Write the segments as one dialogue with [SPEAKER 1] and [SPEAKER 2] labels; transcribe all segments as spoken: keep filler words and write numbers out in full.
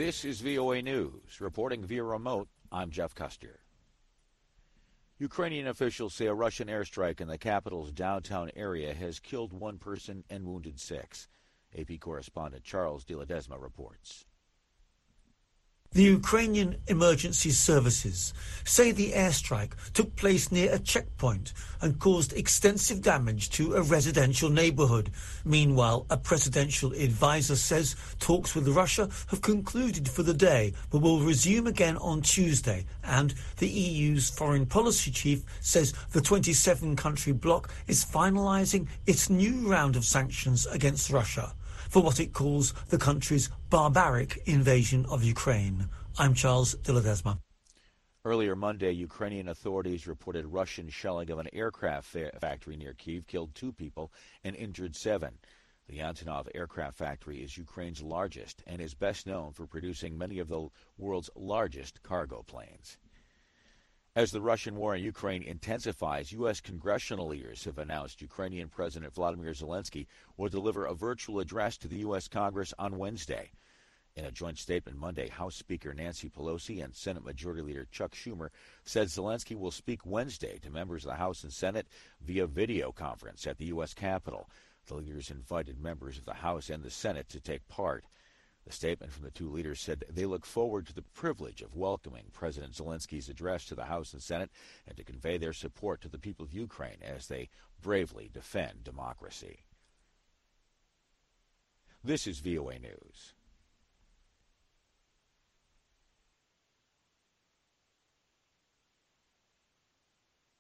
[SPEAKER 1] This is V O A News. Reporting via remote, I'm Jeff Custer. Ukrainian officials say a Russian airstrike in the capital's downtown area has killed one person and wounded six. A P correspondent Charles de Ledesma reports.
[SPEAKER 2] The Ukrainian emergency services say the airstrike took place near a checkpoint and caused extensive damage to a residential neighborhood. Meanwhile, a presidential advisor says talks with Russia have concluded for the day but will resume again on Tuesday. And the E U's foreign policy chief says the twenty-seven country bloc is finalizing its new round of sanctions against Russia for what it calls the country's barbaric invasion of Ukraine. I'm Charles de Ledesma.
[SPEAKER 1] Earlier Monday, Ukrainian authorities reported Russian shelling of an aircraft fa- factory near Kyiv killed two people and injured seven. The Antonov aircraft factory is Ukraine's largest and is best known for producing many of the world's largest cargo planes. As the Russian war in Ukraine intensifies, U S congressional leaders have announced Ukrainian President Vladimir Zelensky will deliver a virtual address to the U S Congress on Wednesday. In a joint statement Monday, House Speaker Nancy Pelosi and Senate Majority Leader Chuck Schumer said Zelensky will speak Wednesday to members of the House and Senate via video conference at the U S Capitol. The leaders invited members of the House and the Senate to take part. The statement from the two leaders said they look forward to the privilege of welcoming President Zelensky's address to the House and Senate and to convey their support to the people of Ukraine as they bravely defend democracy. This is V O A News.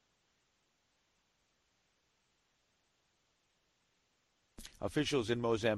[SPEAKER 1] Officials in Mozambique